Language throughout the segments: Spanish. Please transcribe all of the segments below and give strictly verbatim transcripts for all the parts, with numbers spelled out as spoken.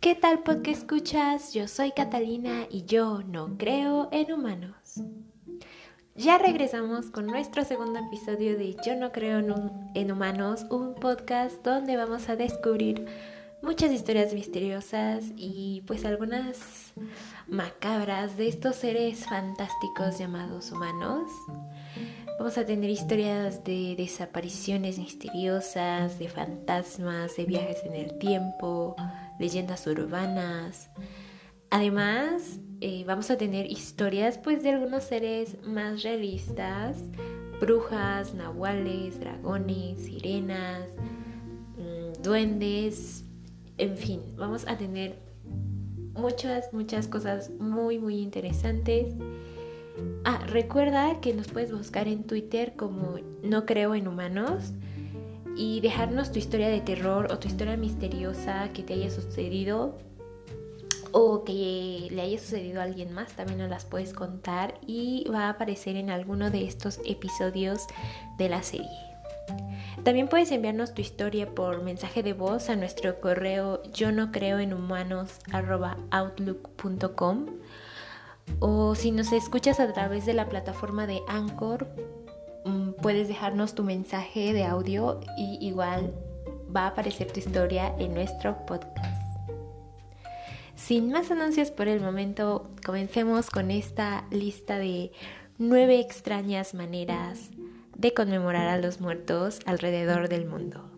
¿Qué tal podcast escuchas? Yo soy Catalina y yo no creo en humanos. Ya regresamos con nuestro segundo episodio de Yo no creo en, un- en humanos, un podcast donde vamos a descubrir muchas historias misteriosas y pues algunas macabras de estos seres fantásticos llamados humanos. Vamos a tener historias de desapariciones misteriosas, de fantasmas, de viajes en el tiempo, leyendas urbanas. Además, eh, vamos a tener historias pues de algunos seres más realistas, brujas, nahuales, dragones, sirenas, mmm, duendes, en fin, vamos a tener muchas, muchas cosas muy, muy interesantes. Ah, recuerda que nos puedes buscar en Twitter como No Creo en Humanos y dejarnos tu historia de terror o tu historia misteriosa que te haya sucedido o que le haya sucedido a alguien más. También nos las puedes contar y va a aparecer en alguno de estos episodios de la serie. También puedes enviarnos tu historia por mensaje de voz a nuestro correo yo no creo en humanos arroba outlook punto com. O si nos escuchas a través de la plataforma de Anchor, puedes dejarnos tu mensaje de audio y igual va a aparecer tu historia en nuestro podcast. Sin más anuncios por el momento, comencemos con esta lista de nueve extrañas maneras de conmemorar a los muertos alrededor del mundo.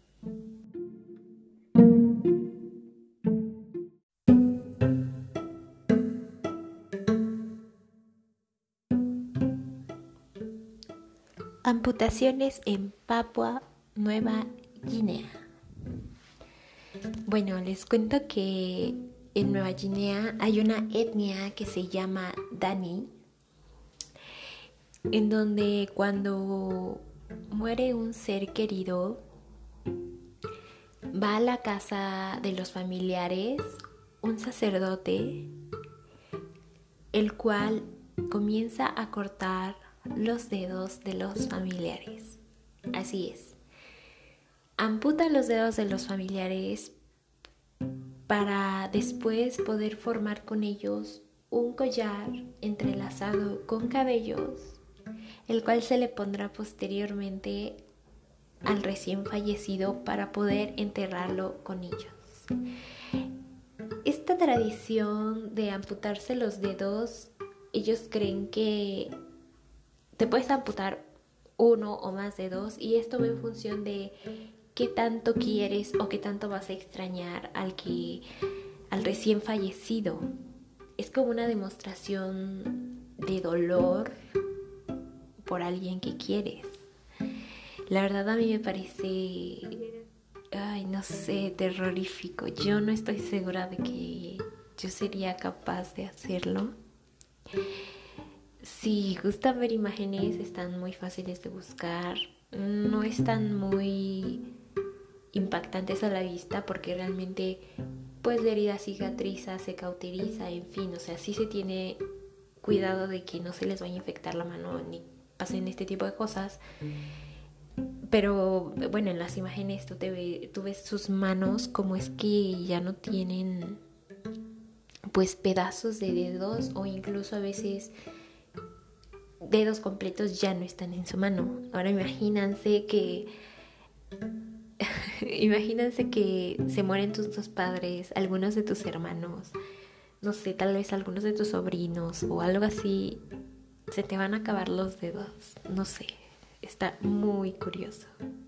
Amputaciones en Papua Nueva Guinea. Bueno, les cuento que en Nueva Guinea hay una etnia que se llama Dani, en donde cuando muere un ser querido, va a la casa de los familiares un sacerdote, el cual comienza a cortar los dedos de los familiares. Así es. Amputa los dedos de los familiares para después poder formar con ellos un collar entrelazado con cabellos, el cual se le pondrá posteriormente al recién fallecido para poder enterrarlo con ellos. Esta tradición de amputarse los dedos, ellos creen que te puedes amputar uno o más dedos y esto va en función de qué tanto quieres o qué tanto vas a extrañar al que al recién fallecido. Es como una demostración de dolor por alguien que quieres. La verdad a mí me parece, ay, no sé, terrorífico. Yo no estoy segura de que yo sería capaz de hacerlo. Si gustan ver imágenes, están muy fáciles de buscar. No están muy impactantes a la vista porque realmente pues la herida cicatriza, se cauteriza, en fin, o sea, sí se tiene cuidado de que no se les vaya a infectar la mano ni pasen este tipo de cosas. Pero bueno, en las imágenes tú, te ve, tú ves sus manos como es que ya no tienen pues pedazos de dedos o incluso a veces dedos completos ya no están en su mano. Ahora imagínense que imagínense que se mueren tus dos padres, algunos de tus hermanos, no sé, tal vez algunos de tus sobrinos o algo así, se te van a acabar los dedos, no sé, está muy curioso.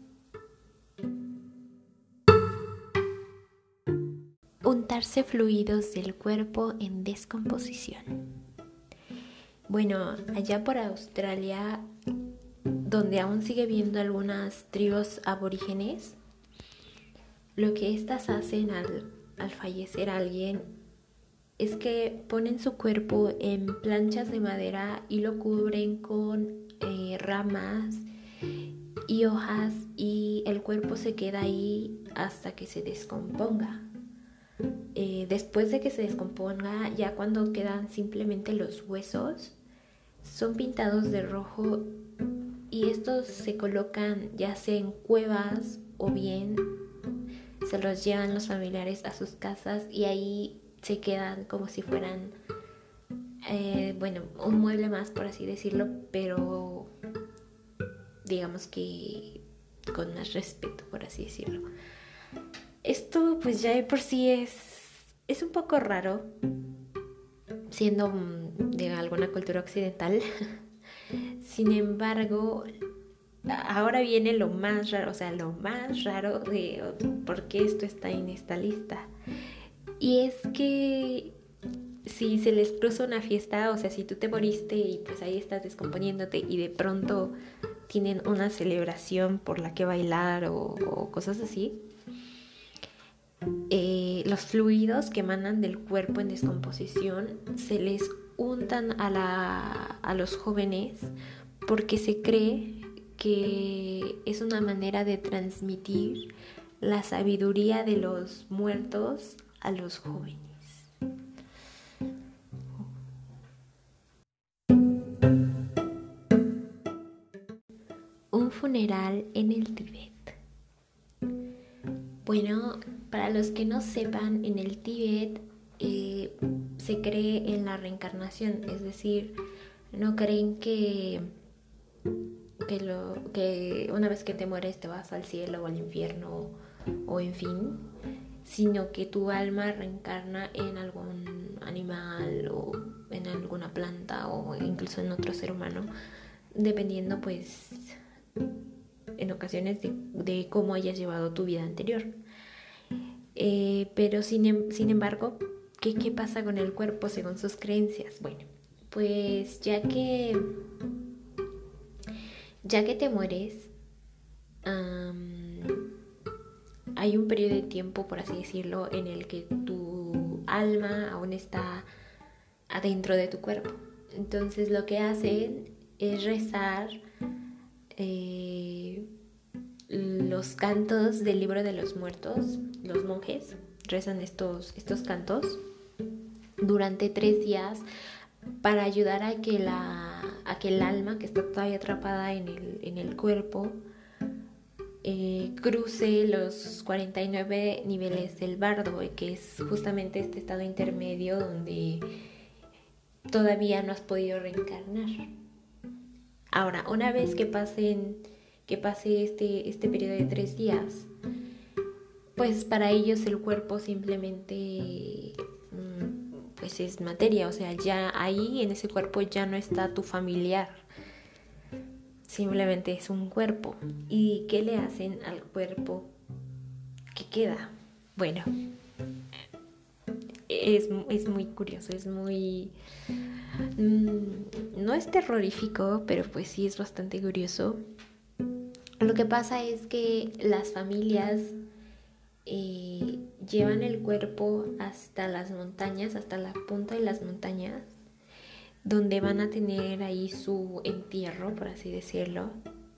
Untarse fluidos del cuerpo en descomposición. Bueno, allá por Australia, donde aún sigue habiendo algunas tribus aborígenes, lo que éstas hacen al, al fallecer alguien es que ponen su cuerpo en planchas de madera y lo cubren con eh, ramas y hojas y el cuerpo se queda ahí hasta que se descomponga. Eh, después de que se descomponga, ya cuando quedan simplemente los huesos, son pintados de rojo y estos se colocan ya sea en cuevas o bien se los llevan los familiares a sus casas y ahí se quedan como si fueran, eh, bueno, un mueble más, por así decirlo, pero digamos que con más respeto, por así decirlo. Esto pues ya de por sí es, es un poco raro, siendo de alguna cultura occidental. Sin embargo, ahora viene lo más raro, o sea, lo más raro de por qué esto está en esta lista. Y es que si se les cruza una fiesta, o sea, si tú te moriste y pues ahí estás descomponiéndote y de pronto tienen una celebración por la que bailar o, o cosas así, eh, los fluidos que emanan del cuerpo en descomposición se les untan a, la, a los jóvenes porque se cree que es una manera de transmitir la sabiduría de los muertos a los jóvenes. Un funeral en el Tíbet. Bueno, para los que no sepan, en el Tíbet eh, se cree en la reencarnación, es decir, no creen que, que, lo, que una vez que te mueres te vas al cielo o al infierno o en fin, sino que tu alma reencarna en algún animal o en alguna planta o incluso en otro ser humano, dependiendo pues en ocasiones de, de cómo hayas llevado tu vida anterior. Eh, pero sin, sin embargo, ¿qué, ¿qué pasa con el cuerpo según sus creencias? Bueno, pues ya que ya que te mueres, um, hay un periodo de tiempo, por así decirlo, en el que tu alma aún está adentro de tu cuerpo. Entonces lo que hacen es rezar eh, los cantos del libro de los muertos. Los monjes rezan estos, estos cantos durante tres días para ayudar a que, la, a que el alma que está todavía atrapada en el, en el cuerpo eh, cruce los cuarenta y nueve niveles del bardo, que es justamente este estado intermedio donde todavía no has podido reencarnar. Ahora, una vez que pasen que pase este, este periodo de tres días, pues para ellos el cuerpo simplemente pues es materia, o sea, ya ahí en ese cuerpo ya no está tu familiar, simplemente es un cuerpo. ¿Y qué le hacen al cuerpo que queda? Bueno, es, es muy curioso, es muy... Mmm, no es terrorífico, pero pues sí es bastante curioso. Lo que pasa es que las familias eh, llevan el cuerpo hasta las montañas, hasta la punta de las montañas, donde van a tener ahí su entierro, por así decirlo.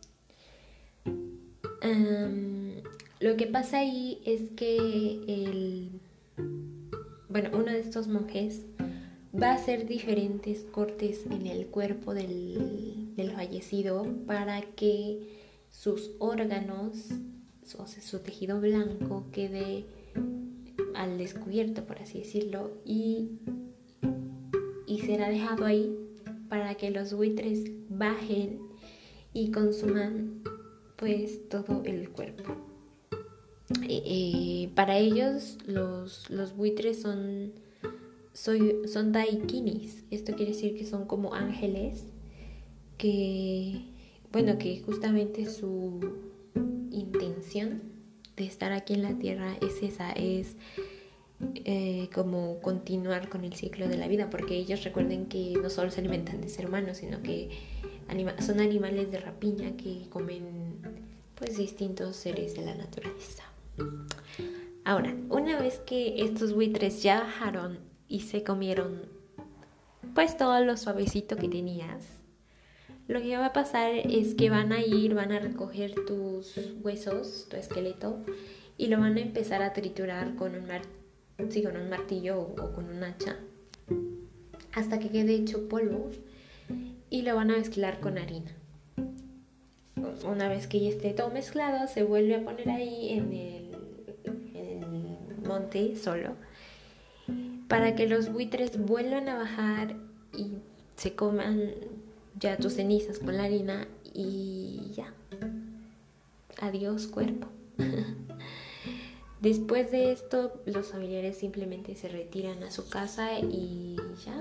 Um, lo que pasa ahí es que el, bueno, uno de estos monjes va a hacer diferentes cortes en el cuerpo del, del fallecido para que sus órganos, o sea, su tejido blanco quede al descubierto, por así decirlo, y, y será dejado ahí para que los buitres bajen y consuman pues todo el cuerpo. Eh, eh, para ellos los, los buitres son, soy, son daikinis. Esto quiere decir que son como ángeles que, bueno, que justamente su intención de estar aquí en la tierra es esa, es eh, como continuar con el ciclo de la vida, porque ellos recuerden que no solo se alimentan de ser humanos, sino que anima- son animales de rapiña que comen pues distintos seres de la naturaleza. Ahora, una vez que estos buitres ya bajaron y se comieron pues todo lo suavecito que tenías, lo que va a pasar es que van a ir, van a recoger tus huesos, tu esqueleto, y lo van a empezar a triturar con un, mar- sí, con un martillo o, o con un hacha, hasta que quede hecho polvo, y lo van a mezclar con harina. Una vez que ya esté todo mezclado, se vuelve a poner ahí en el, en monte solo, para que los buitres vuelvan a bajar y se coman ya tus cenizas con la harina y ya. Adiós, cuerpo. Después de esto, los familiares simplemente se retiran a su casa y ya.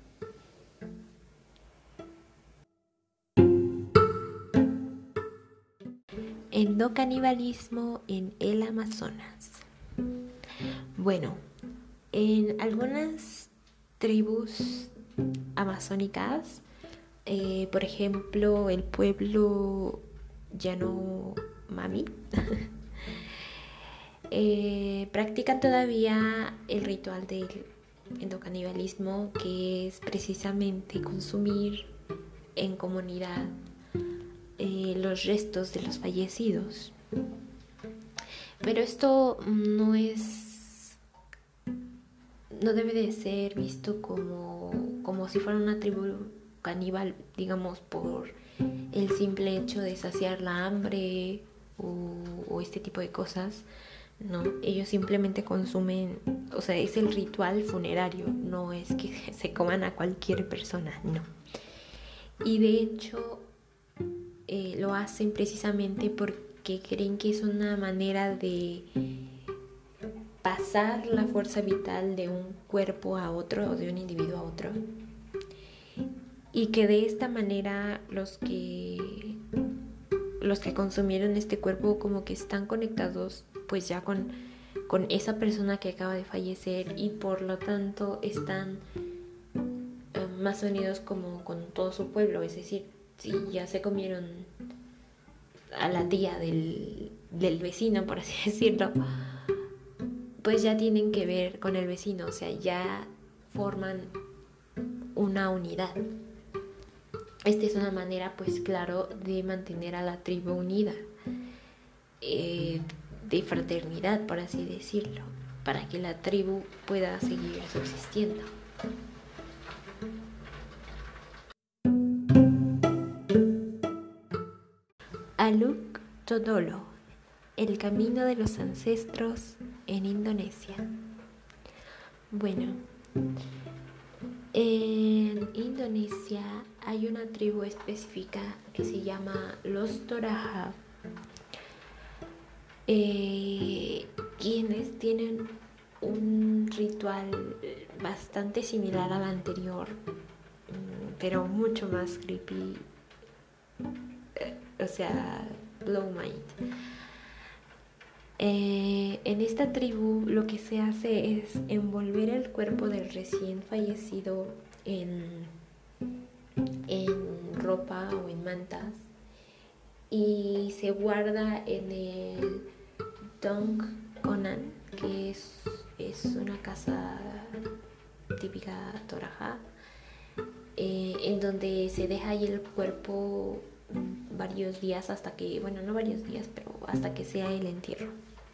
Endocanibalismo en el Amazonas. Bueno, en algunas tribus amazónicas, eh, por ejemplo, el pueblo Yanomami, eh, practican todavía el ritual del endocanibalismo, que es precisamente consumir en comunidad eh, los restos de los fallecidos. Pero esto no es, no debe de ser visto como, como si fuera una tribu caníbal, digamos, por el simple hecho de saciar la hambre o, o este tipo de cosas. No, ellos simplemente consumen, o sea, es el ritual funerario, no es que se coman a cualquier persona, no. Y de hecho eh, lo hacen precisamente porque creen que es una manera de pasar la fuerza vital de un cuerpo a otro o de un individuo a otro, y que de esta manera los que los que consumieron este cuerpo como que están conectados pues ya con, con esa persona que acaba de fallecer, y por lo tanto están eh, más unidos como con todo su pueblo. Es decir, si ya se comieron a la tía del, del vecino, por así decirlo, pues ya tienen que ver con el vecino, o sea, ya forman una unidad. Esta es una manera, pues claro, de mantener a la tribu unida, eh, de fraternidad, por así decirlo, para que la tribu pueda seguir subsistiendo. Aluk Todolo, el camino de los ancestros en Indonesia. Bueno, en Indonesia hay una tribu específica que se llama los Toraja, eh, quienes tienen un ritual bastante similar al anterior, pero mucho más creepy, o sea, blow mind. Eh, en esta tribu lo que se hace es envolver el cuerpo del recién fallecido en, en ropa o en mantas, y se guarda en el Dong Konan, que es, es una casa típica Toraja, eh, en donde se deja ahí el cuerpo varios días hasta que, bueno, no varios días, pero hasta que sea el entierro.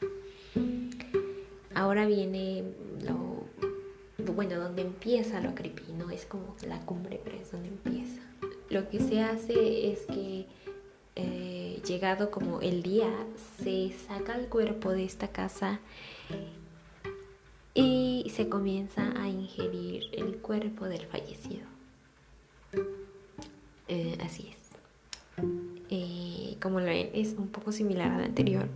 Ahora viene lo, bueno, donde empieza lo creepy, no es como la cumbre, pero es donde empieza. Lo que se hace es que eh, llegado como el día, se saca el cuerpo de esta casa y se comienza a ingerir el cuerpo del fallecido. Eh, así es. Eh, como lo ven, es un poco similar al anterior,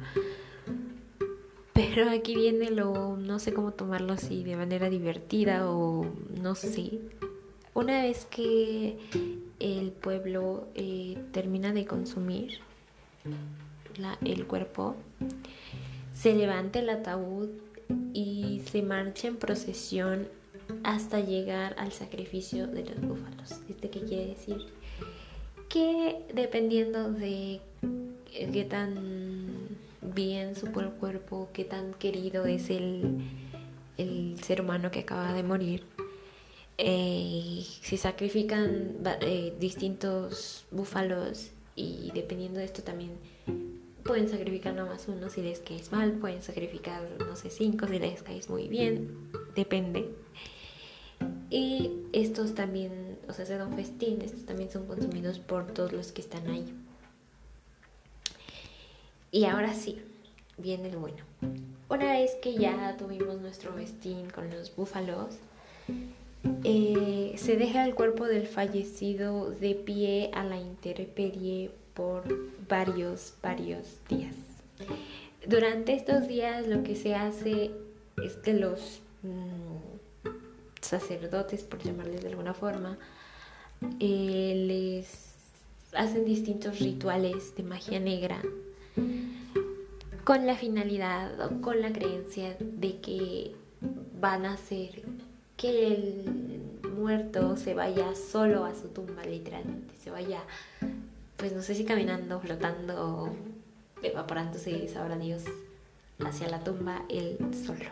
pero aquí viene lo, no sé cómo tomarlo, si de manera divertida o no sé. Una vez que el pueblo eh, termina de consumir la, el cuerpo, se levanta el ataúd y se marcha en procesión hasta llegar al sacrificio de los búfalos. ¿Este qué quiere decir? Que dependiendo de qué tan bien supo el cuerpo, qué tan querido es el, el ser humano que acaba de morir, eh, se sacrifican eh, distintos búfalos, y dependiendo de esto también pueden sacrificar nada más uno si les caes mal, pueden sacrificar, no sé, cinco si les caes muy bien, depende. Y estos también, o sea, se da un festín, estos también son consumidos por todos los que están ahí. Y ahora sí, viene el bueno. Una vez que ya tuvimos nuestro festín con los búfalos, eh, se deja el cuerpo del fallecido de pie a la intemperie por varios, varios días. Durante estos días lo que se hace es que los mmm, sacerdotes, por llamarles de alguna forma, eh, les hacen distintos rituales de magia negra con la finalidad o con la creencia de que van a hacer que el muerto se vaya solo a su tumba, literalmente, se vaya, pues no sé si caminando, flotando, evaporándose, sabrá Dios, hacia la tumba él solo.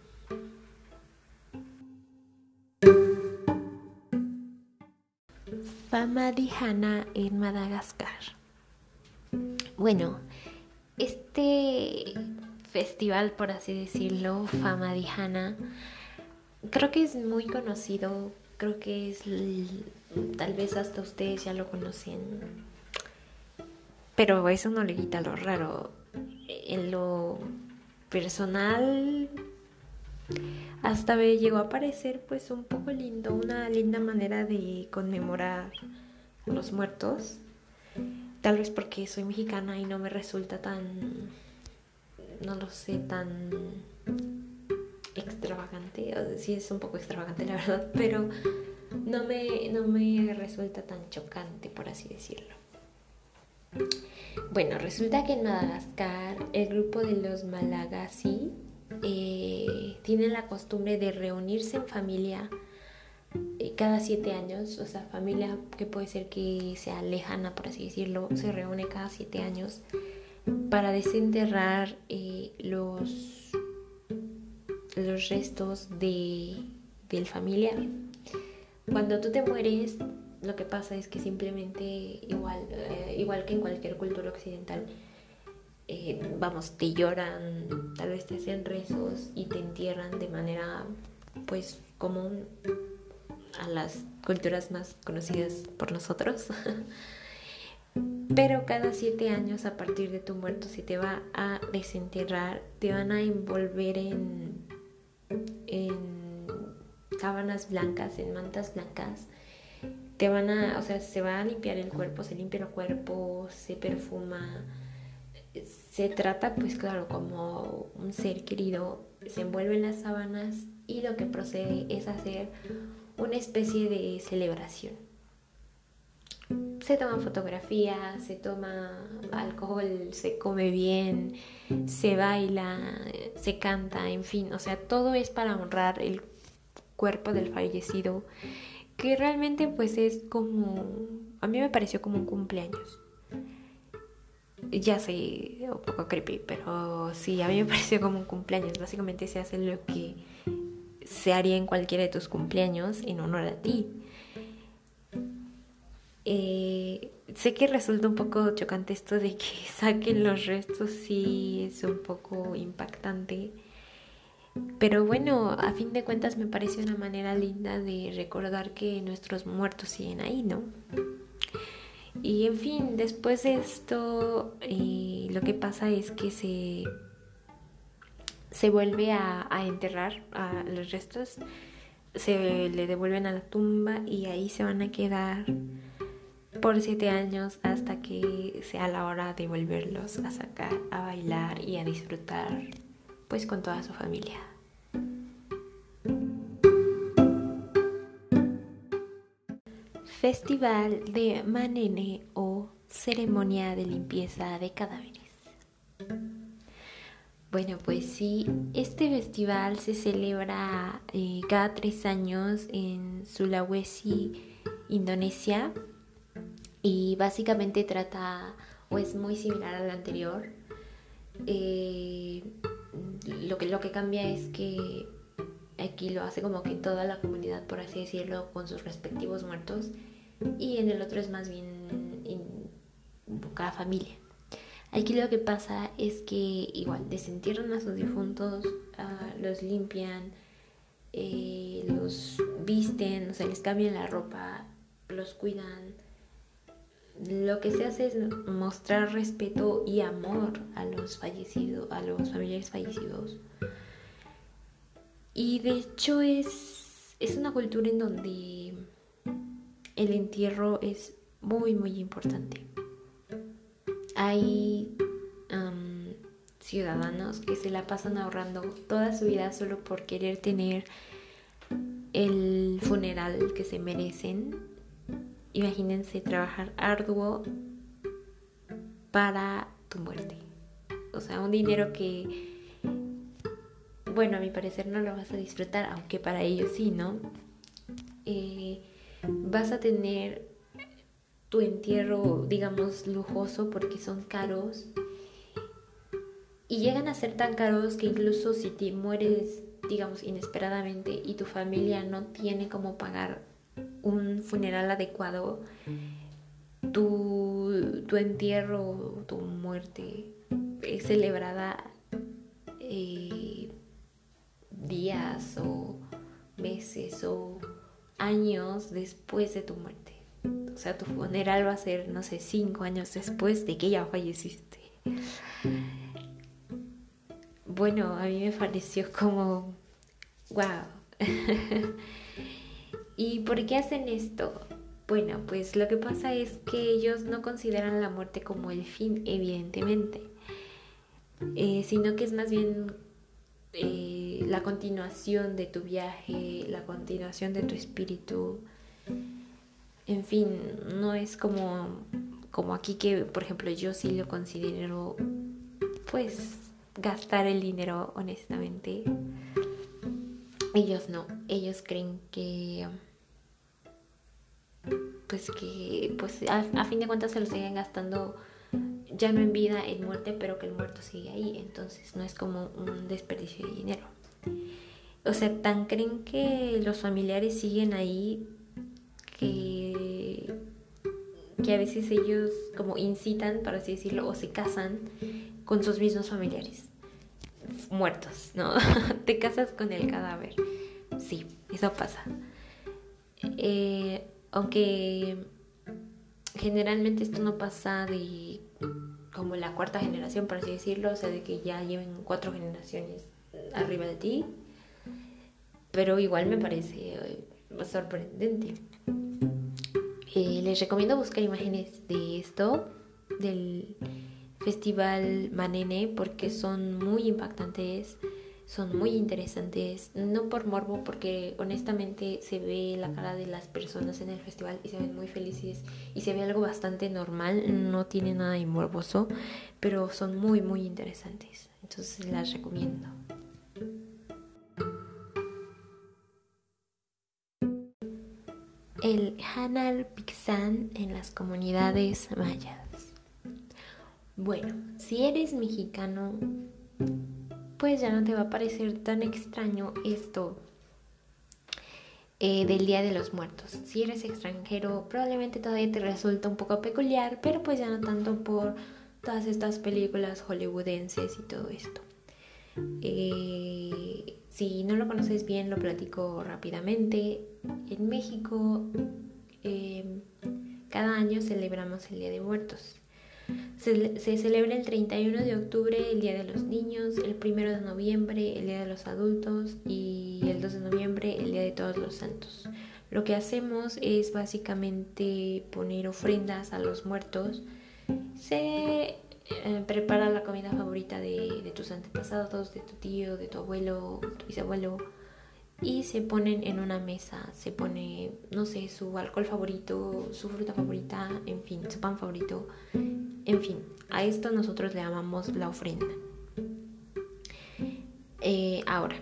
Famadihana en Madagascar. Bueno, este festival, por así decirlo, Famadihana, creo que es muy conocido, creo que es, tal vez hasta ustedes ya lo conocen, pero eso no le quita lo raro. En lo personal, hasta me llegó a parecer pues un poco lindo, una linda manera de conmemorar a los muertos. Tal vez porque soy mexicana y no me resulta tan, no lo sé, tan extravagante. O sea, sí es un poco extravagante la verdad, pero no me, no me resulta tan chocante, por así decirlo. Bueno, resulta que en Madagascar el grupo de los Malagasy eh, tiene la costumbre de reunirse en familia eh, cada siete años. O sea, familia que puede ser que sea lejana, por así decirlo, se reúne cada siete años para desenterrar eh, los, los restos de, del familiar. Cuando tú te mueres, lo que pasa es que simplemente, igual, eh, igual que en cualquier cultura occidental, eh, vamos, te lloran, tal vez te hacen rezos y te entierran de manera, pues, común a las culturas más conocidas por nosotros. Pero cada siete años, a partir de tu muerto, se te va a desenterrar, te van a envolver en, en sábanas blancas, en mantas blancas. Te van a, o sea, se va a limpiar el cuerpo, se limpia el cuerpo, se perfuma, se trata pues claro como un ser querido, se envuelve en las sábanas y lo que procede es hacer una especie de celebración. Se toman fotografías, se toma alcohol, se come bien, se baila, se canta, en fin, o sea, todo es para honrar el cuerpo del fallecido, que realmente pues es como, a mí me pareció como un cumpleaños. Ya sé, un poco creepy, pero sí, a mí me pareció como un cumpleaños. Básicamente se hace lo que se haría en cualquiera de tus cumpleaños en honor a ti. Eh, sé que resulta un poco chocante esto de que saquen los restos, sí es un poco impactante. Pero bueno, a fin de cuentas me parece una manera linda de recordar que nuestros muertos siguen ahí, ¿no? Y en fin, después de esto, eh, lo que pasa es que se, se vuelve a, a enterrar a los restos, se le devuelven a la tumba y ahí se van a quedar por siete años hasta que sea la hora de volverlos a sacar, a bailar y a disfrutar pues con toda su familia. Festival de Manene o ceremonia de limpieza de cadáveres. Bueno, pues sí, este festival se celebra eh, cada tres años en Sulawesi, Indonesia, y básicamente trata, o es muy similar al anterior. Eh, lo que, lo que cambia es que aquí lo hace como que toda la comunidad, por así decirlo, con sus respectivos muertos, y en el otro es más bien en cada familia. Aquí lo que pasa es que igual desentierran a sus difuntos, uh, los limpian, eh, los visten, o sea, les cambian la ropa, los cuidan, lo que se hace es mostrar respeto y amor a los fallecidos, a los familiares fallecidos. Y de hecho es, es una cultura en donde el entierro es muy, muy importante. Hay um, ciudadanos que se la pasan ahorrando toda su vida solo por querer tener el funeral que se merecen. Imagínense trabajar arduo para tu muerte. O sea, un dinero que, bueno, a mi parecer no lo vas a disfrutar, aunque para ellos sí, ¿no? Eh, vas a tener tu entierro, digamos, lujoso porque son caros. Y llegan a ser tan caros que incluso si te mueres, digamos, inesperadamente y tu familia no tiene cómo pagar un funeral adecuado, tu, tu entierro, tu muerte es celebrada eh, días o meses o años después de tu muerte. O sea, tu funeral va a ser, no sé, cinco años después de que ya falleciste. Bueno, a mí me pareció como, wow. ¿Y por qué hacen esto? Bueno, pues lo que pasa es que ellos no consideran la muerte como el fin, evidentemente, eh, sino que es más bien eh, la continuación de tu viaje, la continuación de tu espíritu. En fin, no es como, como aquí que, por ejemplo, yo sí lo considero, pues, gastar el dinero, honestamente. Ellos no, ellos creen que, pues, que, pues, a, a fin de cuentas se lo siguen gastando ya no en vida, en muerte, pero que el muerto sigue ahí. Entonces no es como un desperdicio de dinero. O sea, tan creen que los familiares siguen ahí que, que a veces ellos como incitan, por así decirlo, o se casan con sus mismos familiares muertos, ¿no? Te casas con el cadáver. Sí, eso pasa. Eh, aunque generalmente esto no pasa de como la cuarta generación, por así decirlo, o sea, de que ya lleven cuatro generaciones arriba de ti, pero igual me parece eh, sorprendente. Eh, les recomiendo buscar imágenes de esto, del Festival Manene, porque son muy impactantes, son muy interesantes, no por morbo, porque honestamente se ve la cara de las personas en el festival y se ven muy felices y se ve algo bastante normal, no tiene nada de morboso, pero son muy muy interesantes, entonces las recomiendo. El Hanal Pixán en las comunidades mayas. Bueno, si eres mexicano, pues ya no te va a parecer tan extraño esto eh, del Día de los Muertos. Si eres extranjero, probablemente todavía te resulta un poco peculiar, pero pues ya no tanto por todas estas películas hollywoodenses y todo esto. Eh, si no lo conoces bien, lo platico rápidamente. En México, eh, cada año celebramos el Día de Muertos. Se, se celebra el treinta y uno de octubre, el Día de los Niños, el primero de noviembre, el Día de los Adultos y el dos de noviembre, el Día de Todos los Santos. Lo que hacemos es básicamente poner ofrendas a los muertos. Se eh, prepara la comida favorita de, de tus antepasados, de tu tío, de tu abuelo, tu bisabuelo, y se ponen en una mesa, se pone, no sé, su alcohol favorito, su fruta favorita, en fin, su pan favorito, en fin, a esto nosotros le llamamos la ofrenda. Eh, ahora,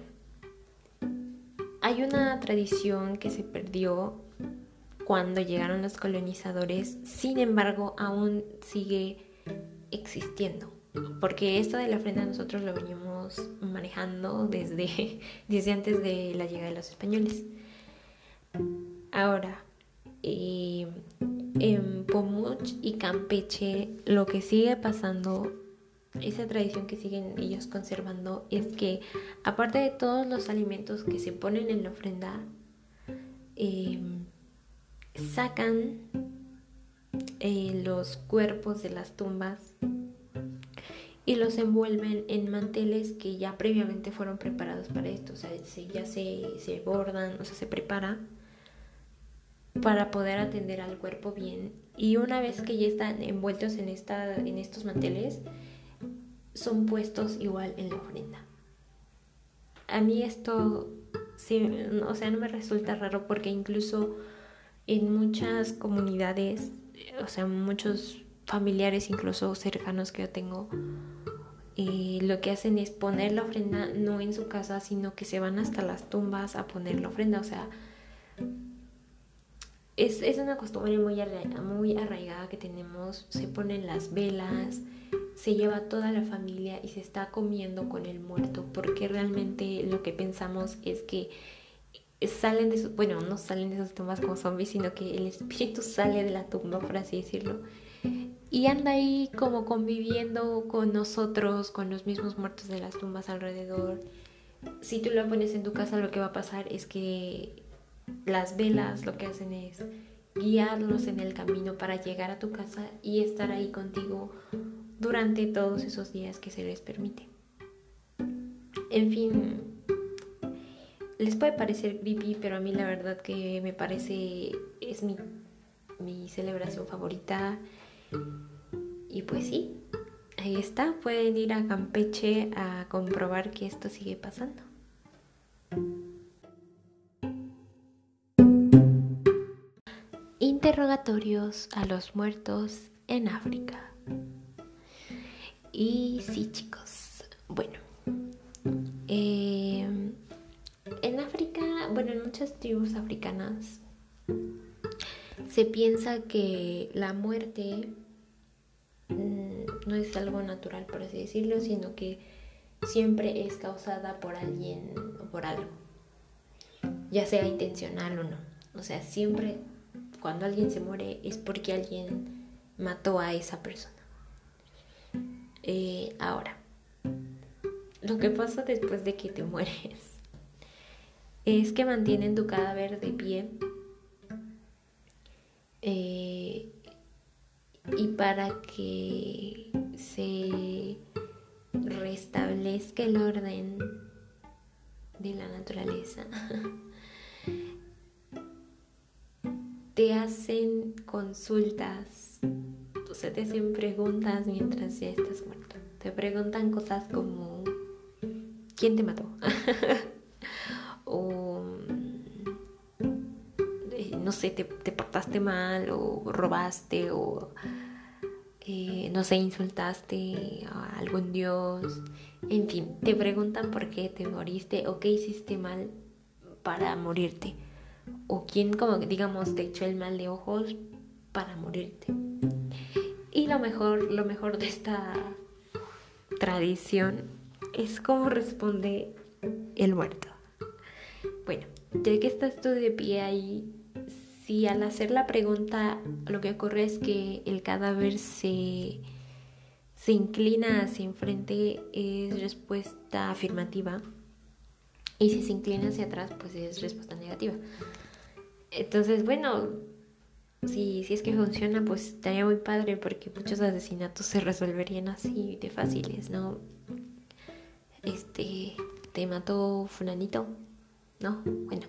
hay una tradición que se perdió cuando llegaron los colonizadores, sin embargo, aún sigue existiendo. Porque esto de la ofrenda nosotros lo venimos manejando desde, desde antes de la llegada de los españoles. Ahora, eh, en Pomuch y Campeche lo que sigue pasando, esa tradición que siguen ellos conservando, es que aparte de todos los alimentos que se ponen en la ofrenda, eh, sacan eh, los cuerpos de las tumbas y los envuelven en manteles que ya previamente fueron preparados para esto. O sea, se, ya se, se bordan, o sea, se prepara para poder atender al cuerpo bien. Y una vez que ya están envueltos en, esta, en estos manteles, son puestos igual en la ofrenda. A mí esto, sí, o sea, no me resulta raro porque incluso en muchas comunidades, o sea, muchos familiares incluso cercanos que yo tengo, eh, lo que hacen es poner la ofrenda no en su casa, sino que se van hasta las tumbas a poner la ofrenda. O sea, es, es una costumbre muy arraigada, muy arraigada que tenemos. Se ponen las velas, se lleva toda la familia y se está comiendo con el muerto, porque realmente lo que pensamos es que salen de su, bueno, no salen de sus tumbas como zombies, sino que el espíritu sale de la tumba, por así decirlo, y anda ahí como conviviendo con nosotros, con los mismos muertos de las tumbas alrededor. Si tú lo pones en tu casa, lo que va a pasar es que las velas lo que hacen es guiarlos en el camino para llegar a tu casa y estar ahí contigo durante todos esos días que se les permite. En fin, les puede parecer creepy, pero a mí la verdad que me parece, es mi, mi celebración favorita. Y pues sí, ahí está, pueden ir a Campeche a comprobar que esto sigue pasando. Interrogatorios a los muertos en África. Y sí, chicos, bueno, eh, en África, bueno, en muchas tribus africanas se piensa que la muerte no es algo natural, por así decirlo, sino que siempre es causada por alguien o por algo, ya sea intencional o no. O sea, siempre cuando alguien se muere es porque alguien mató a esa persona. Eh, ahora, lo que pasa después de que te mueres es que mantienen tu cadáver de pie, eh, y para que se restablezca el orden de la naturaleza, te hacen consultas, o sea, te hacen preguntas mientras ya estás muerto. Te preguntan cosas como ¿quién te mató? o no sé, te, te portaste mal, o robaste, o eh, no sé, insultaste a algún dios. En fin, te preguntan por qué te moriste o qué hiciste mal para morirte, o quién, como digamos, te echó el mal de ojos para morirte. Y lo mejor, lo mejor de esta tradición es cómo responde el muerto. Bueno, ya que estás tú de pie ahí, si al hacer la pregunta lo que ocurre es que el cadáver se, se inclina hacia enfrente, es respuesta afirmativa. Y si se inclina hacia atrás, pues es respuesta negativa. Entonces, bueno, si, si es que funciona, pues estaría muy padre, porque muchos asesinatos se resolverían así de fáciles, ¿no? Este, te mató fulanito, ¿no? Bueno.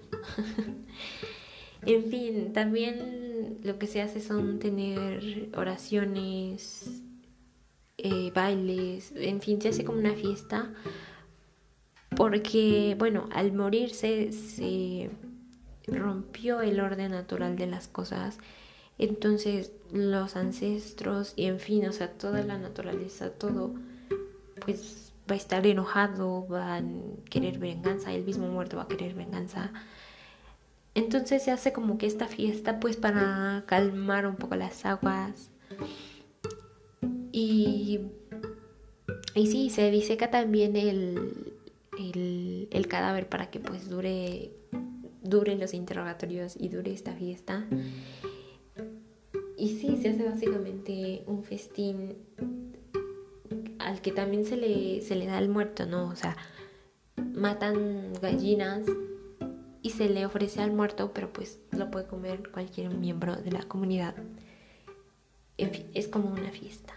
En fin, también lo que se hace son tener oraciones, eh, bailes, en fin, se hace como una fiesta, porque, bueno, al morirse se rompió el orden natural de las cosas. Entonces los ancestros y en fin, o sea, toda la naturaleza, todo, pues va a estar enojado, va a querer venganza, el mismo muerto va a querer venganza. Entonces se hace como que esta fiesta, pues, para calmar un poco las aguas. Y, y sí, se diseca también el, el, el cadáver para que pues dure, dure los interrogatorios y dure esta fiesta. Y sí, se hace básicamente un festín al que también se le, se le da al muerto, ¿no? O sea, matan gallinas y se le ofrece al muerto, pero pues lo puede comer cualquier miembro de la comunidad. en fin, es como una fiesta.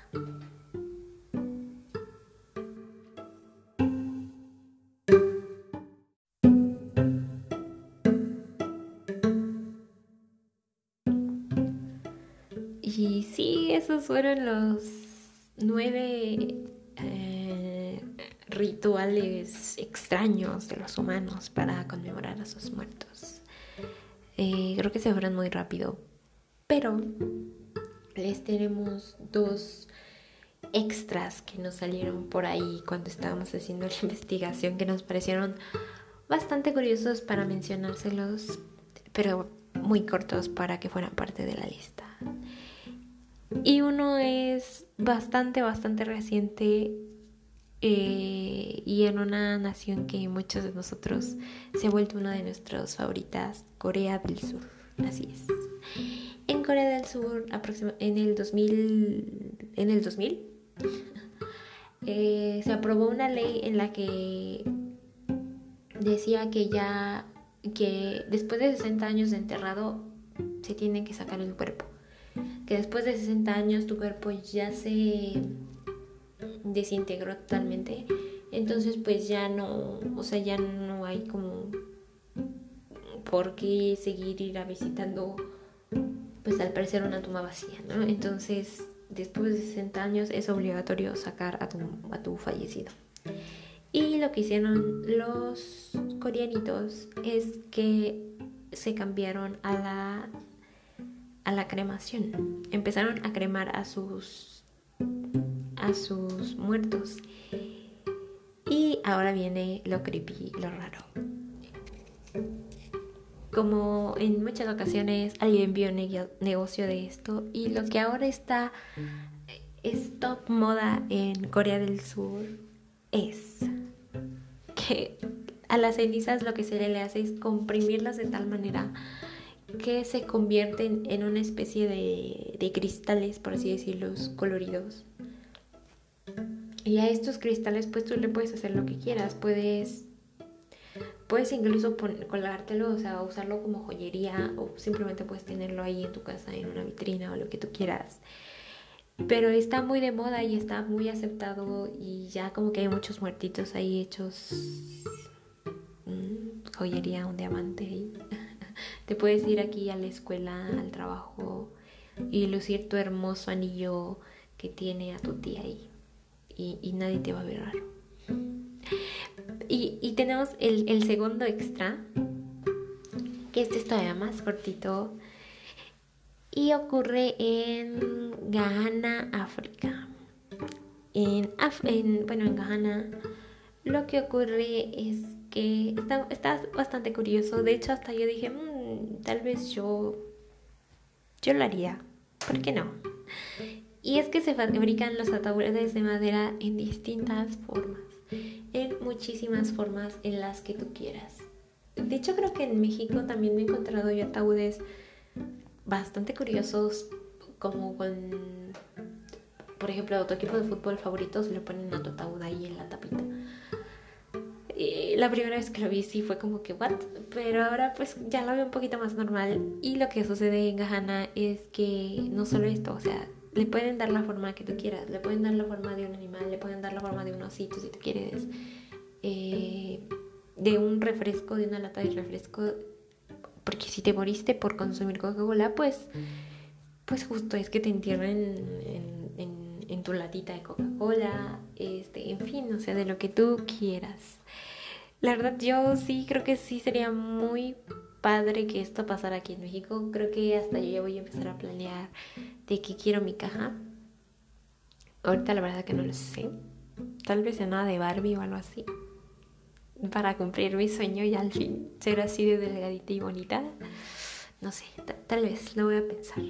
Y sí, esos fueron los nueve eh, rituales extraños de los humanos para conmemorar a sus muertos. Eh, creo que se fueron muy rápido, pero les tenemos dos extras que nos salieron por ahí cuando estábamos haciendo la investigación, que nos parecieron bastante curiosos para mencionárselos, pero muy cortos para que fueran parte de la lista. Y uno es bastante, bastante reciente eh, y en una nación que muchos de nosotros se ha vuelto una de nuestras favoritas, Corea del Sur. Así es. En Corea del Sur, aproxim- en el dos mil, en el dos mil eh, se aprobó una ley en la que decía que ya que después de sesenta años de enterrado se tiene que sacar el cuerpo. Que después de sesenta años tu cuerpo ya se desintegró totalmente, entonces pues ya no, o sea, ya no hay como por qué seguir ir a visitando, pues al parecer una tumba vacía, ¿no? Entonces después de sesenta años es obligatorio sacar a tu, a tu fallecido. Y lo que hicieron los coreanitos es que se cambiaron a la a la cremación. Empezaron a cremar a sus a sus muertos. Y ahora viene lo creepy, lo raro. Como en muchas ocasiones alguien vio ne- negocio de esto, y lo que ahora está es top moda en Corea del Sur es que a las cenizas lo que se le hace es comprimirlas de tal manera que se convierten en una especie de, de cristales, por así decirlo, coloridos. Y a estos cristales pues tú le puedes hacer lo que quieras. Puedes, puedes incluso pon- colgártelo, o sea, usarlo como joyería, o simplemente puedes tenerlo ahí en tu casa, en una vitrina o lo que tú quieras. Pero está muy de moda y está muy aceptado, y ya como que hay muchos muertitos ahí hechos mmm, joyería, un diamante ahí. Te puedes ir aquí a la escuela, al trabajo, y lucir tu hermoso anillo que tiene a tu tía ahí. Y, y nadie te va a ver raro. Y, y tenemos el, el segundo extra, que este es todavía más cortito, y ocurre en Ghana, África. En, Af- en, bueno, en Ghana lo que ocurre es que está, está bastante curioso. De hecho, hasta yo dije, mmm, tal vez yo, yo lo haría. ¿Por qué no? Y es que se fabrican los ataúdes de madera en distintas formas, en muchísimas formas en las que tú quieras. De hecho, creo que en México también me he encontrado yo ataúdes bastante curiosos, como con, por ejemplo, tu equipo de fútbol favorito, se le ponen a tu ataúd ahí en la tapita. Y la primera vez que lo vi sí fue como que what, pero ahora pues ya lo veo un poquito más normal. Y lo que sucede en Ghana es que no solo esto, o sea, le pueden dar la forma que tú quieras, le pueden dar la forma de un animal, le pueden dar la forma de un osito si tú quieres, eh, de un refresco, de una lata de refresco, porque si te moriste por consumir Coca-Cola, pues, pues justo es que te entierren en, en, en tu latita de Coca-Cola, este, en fin, o sea, de lo que tú quieras. La verdad, yo sí creo que sí sería muy padre que esto pasara aquí en México. Creo que hasta yo ya voy a empezar a planear de que quiero mi caja. Ahorita la verdad que no lo sé. Tal vez en nada de Barbie o algo así, para cumplir mi sueño y al fin ser así de delgadita y bonita. No sé, t- tal vez lo voy a pensar.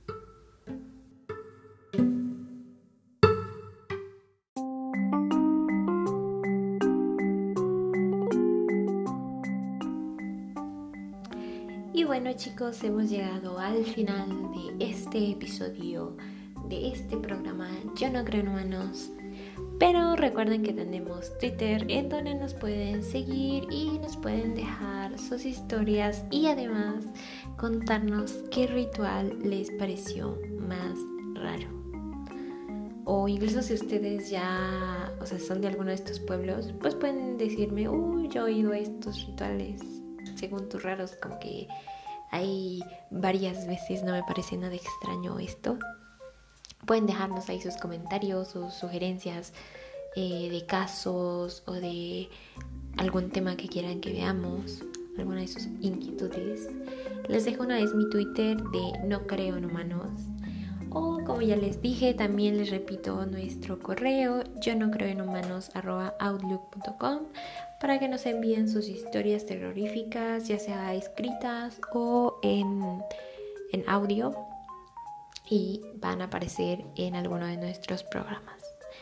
Y bueno, chicos, hemos llegado al final de este episodio, de este programa Yo no creo en humanos. Pero recuerden que tenemos Twitter, en donde nos pueden seguir y nos pueden dejar sus historias, y además contarnos qué ritual les pareció más raro. O incluso si ustedes ya, o sea, son de alguno de estos pueblos, pues pueden decirme, uy, yo he oído estos rituales según tus raros, como que hay varias veces, no me parece nada extraño esto. Pueden dejarnos ahí sus comentarios, sus sugerencias eh, de casos o de algún tema que quieran que veamos, alguna de sus inquietudes. Les dejo una vez mi Twitter de No Creo en Humanos. O como ya les dije, también les repito nuestro correo yo no creo en humanos arroba outlook punto com para que nos envíen sus historias terroríficas, ya sea escritas o en, en audio, y van a aparecer en alguno de nuestros programas.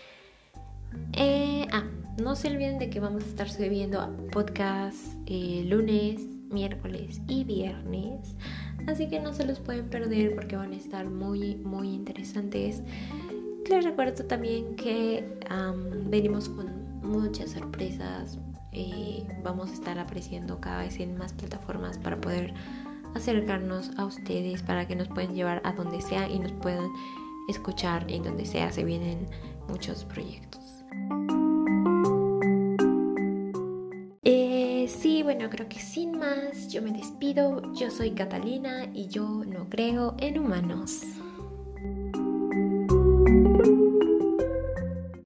Eh, ah, no se olviden de que vamos a estar subiendo podcasts eh, lunes, miércoles y viernes, así que no se los pueden perder porque van a estar muy muy interesantes. Les recuerdo también que um, venimos con muchas sorpresas. Eh, vamos a estar apareciendo cada vez en más plataformas para poder acercarnos a ustedes, para que nos puedan llevar a donde sea y nos puedan escuchar en donde sea. Se vienen muchos proyectos. Eh, sí, bueno, creo que sin más, yo me despido. Yo soy Catalina y yo no creo en humanos.